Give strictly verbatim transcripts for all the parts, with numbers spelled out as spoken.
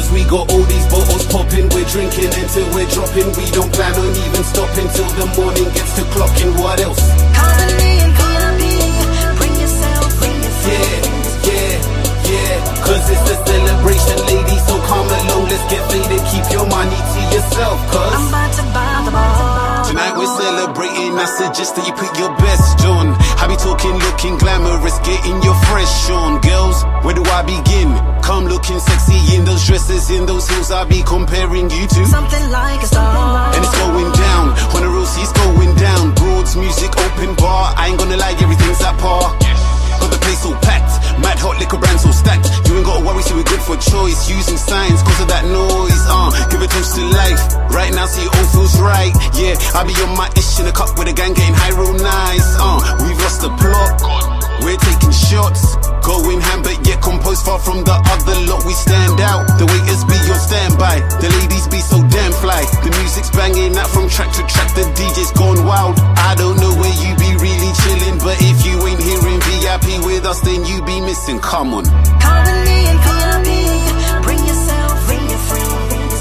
Cause we got all these bottles popping, we're drinking until we're dropping. We don't plan on even stopping till the morning gets to clocking. What else? Colony and Colony, bring yourself, bring yourself. Yeah, yeah, yeah. Cause it's a celebration, ladies, so come along, let's get faded. Keep your money to yourself, cause I'm about to buy the ball. tonight we're celebrating, I suggest that you put your best on. I be talking looking glamorous, getting your fresh on. Girls, where do I begin? Come looking sexy in those dresses, in those heels, I be comparing you to something like a star. and it's going down, on the real seas going down. Broads, music, open bar, I ain't gonna lie, everything's at par. Got the place all packed, mad hot liquor brands all stacked. You ain't gotta worry, so we're good for choice. Using signs, cause of that noise, uh give a toast to life, right now see it all feels right. Yeah, I be on my ish in a cup with a gang getting high real nice. Uh, we've lost the plot, we're taking shots, going ham but yet composed far from the other lot. We stand out, the waiters be on standby, the ladies be so damn fly. The music's banging out from track to track, the D J's gone wild. I don't know where you be really chilling, but if you ain't here in V I P with us, then you be missing. Come on. Colony and Colony, bring yourself, bring your friends.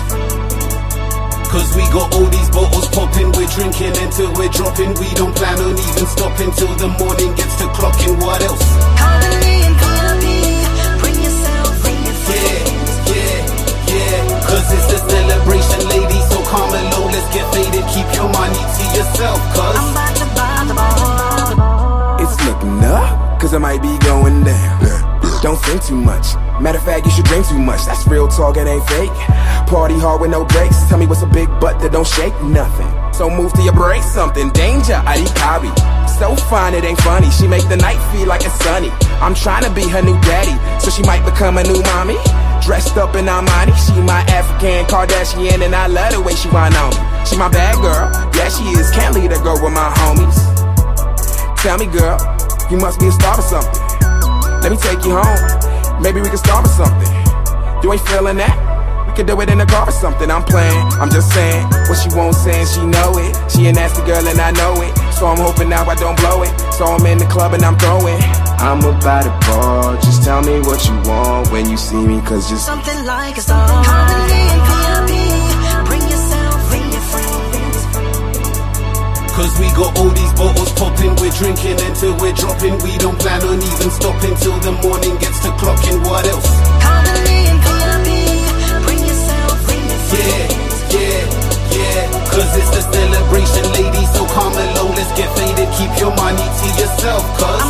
Cause we got all these bottles popping, we're drinking until we're dropping. We don't plan on even stopping till the morning gets to clocking. What else? Colony and Colony, bring yourself, bring your friends. Yeah, yeah, yeah. Cause it's a celebration, ladies, so come along, let's get faded. Keep your money to yourself, cause I'm about to buy the ball. It's looking up, cause I might be going down. Don't think too much. Matter of fact, you should drink too much. That's real talk, it ain't fake. Party hard with no breaks. Tell me what's a big butt that don't shake nothing. So move till you break something. Danger, Arikabi. So fine, it ain't funny. She make the night feel like it's sunny. I'm trying to be her new daddy, so she might become a new mommy. Dressed up in Armani, she my African Kardashian, and I love the way she whine on me. She my bad girl, yeah she is. Can't leave her girl with my homies. Tell me girl, you must be a star or something. Let me take you home, maybe we can start with something. You ain't feeling that? We can do it in the car or something. I'm playing, I'm just saying what she won't say and she know it. She a nasty girl and I know it, so I'm hoping now I don't blow it. So I'm in the club and I'm throwing. I'm about to ball, just tell me what you want when you see me, cause just something like a star. Colony and Colony, bring yourself, bring your friends. cause we got all these bottles popping, we're drinking until we're dropping. We don't plan on even stopping till the morning gets to clocking. What else? Colony and Colony, bring yourself, bring your friends. Yeah, yeah, yeah. Cause it's a celebration, ladies, so come along, let's get faded. Keep your money to yourself, cause I'm